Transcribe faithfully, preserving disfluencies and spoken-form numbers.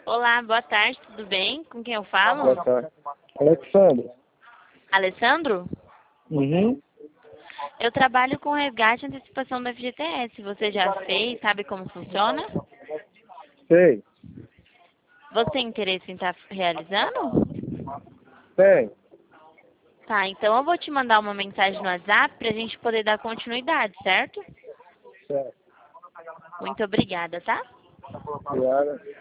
Olá, boa tarde, tudo bem? Com quem eu falo? Boa tarde. Alexandre. Alessandro? Uhum. Eu trabalho com resgate e antecipação da F G T S. Você já fez? Sabe como funciona? Sei. Você tem interesse em estar realizando? Tem. Tá, então eu vou te mandar uma mensagem no WhatsApp pra gente poder dar continuidade, certo? Certo. Muito obrigada, tá? Obrigado.